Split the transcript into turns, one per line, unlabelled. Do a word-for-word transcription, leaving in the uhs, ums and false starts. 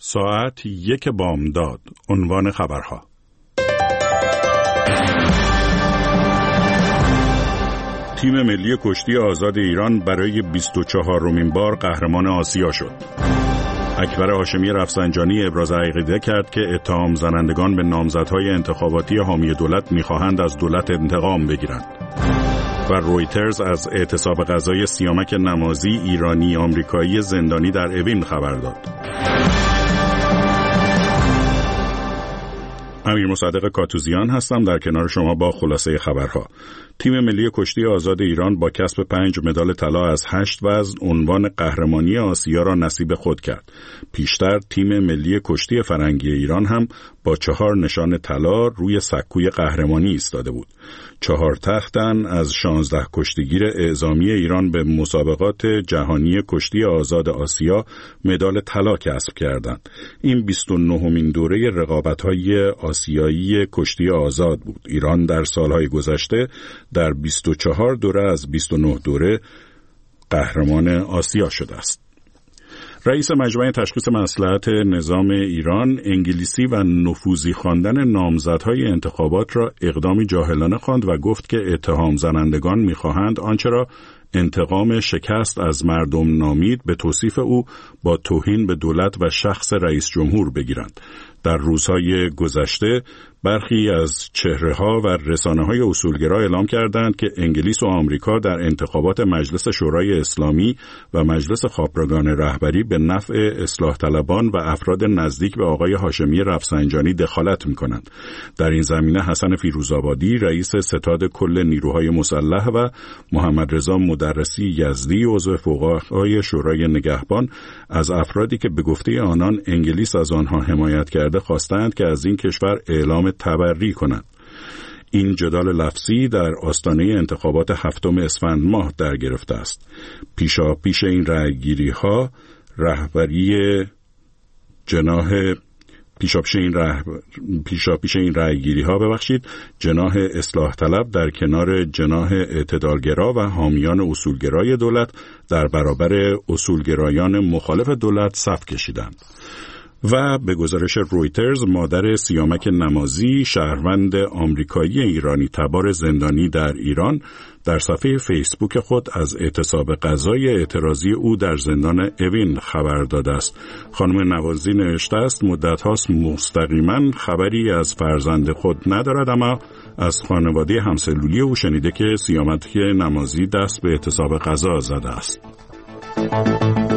ساعت یک بامداد. عنوان خبرها: تیم ملی کشتی آزاد ایران برای بیست و چهارمین بار قهرمان آسیا شد. اکبر هاشمی رفسنجانی ابراز عقیده کرد که اتهام زنندگان به نامزدهای انتخاباتی حامی دولت می‌خواهند از دولت انتقام بگیرند. و رویترز از اعتصاب غذای سیامک نمازی ایرانی آمریکایی زندانی در اوین خبر داد. امیر مصدق کاتوزیان هستم در کنار شما با خلاصه خبرها. تیم ملی کشتی آزاد ایران با کسب پنج مدال طلا از هشت وزن عنوان قهرمانی آسیا را نصیب خود کرد. پیشتر تیم ملی کشتی فرنگی ایران هم با چهار نشان طلا روی سکوی قهرمانی ایستاده بود. چهار تختن از شانزده کشتیگیر اعزامی ایران به مسابقات جهانی کشتی آزاد آسیا مدال طلا کسب کردند. این بیست و نهمین دوره رقابت‌های آسیایی کشتی آزاد بود. ایران در سالهای گذشته در بیست و چهار دوره از بیست و نه دوره قهرمان آسیا شده است. رئیس مجمع تشخیص مصلحت نظام ایران انگلیسی و نفوذی خواندن نامزدهای انتخابات را اقدامی جاهلانه خواند و گفت که اتهام زنندگان می‌خواهند آنچه را انتقام شکست از مردم نامید به توصیف او با توهین به دولت و شخص رئیس جمهور بگیرند. در روزهای گذشته برخی از چهره‌ها و رسانه‌های اصولگرا اعلام کردند که انگلیس و آمریکا در انتخابات مجلس شورای اسلامی و مجلس خاپرگان رهبری به نفع اصلاح طلبان و افراد نزدیک به آقای هاشمی رفسنجانی دخالت می‌کنند. در این زمینه حسن فیروزآبادی رئیس ستاد کل نیروهای مسلح و محمد رضا مدرسی یزدی عضو فوق‌های شورای نگهبان از افرادی که به گفته آنان انگلیس از آنها حمایت کرده خواستند که از این کشور اعلام تبری کنند. این جدال لفظی در آستانه انتخابات هفتم اسفند ماه در گرفته است. پیشا پیش این رأیگیری ها رهبری جناح پیشا پیش این راه پیشا پیش این رأیگیری ها ببخشید جناح اصلاح طلب در کنار جناح اعتدالگرا و حامیان اصولگرای دولت در برابر اصولگرایان مخالف دولت صف کشیدند. و به گزارش رویترز مادر سیامک نمازی شهروند آمریکایی ایرانی تبار زندانی در ایران در صفحه فیسبوک خود از اعتصاب غذای اعتراضی او در زندان اوین خبر داده است. خانم نوازی نوشته است مدت هاست مستقیما خبری از فرزند خود ندارد، اما از خانواده همسلولی او شنیده که سیامک نمازی دست به اعتصاب غذا زده است.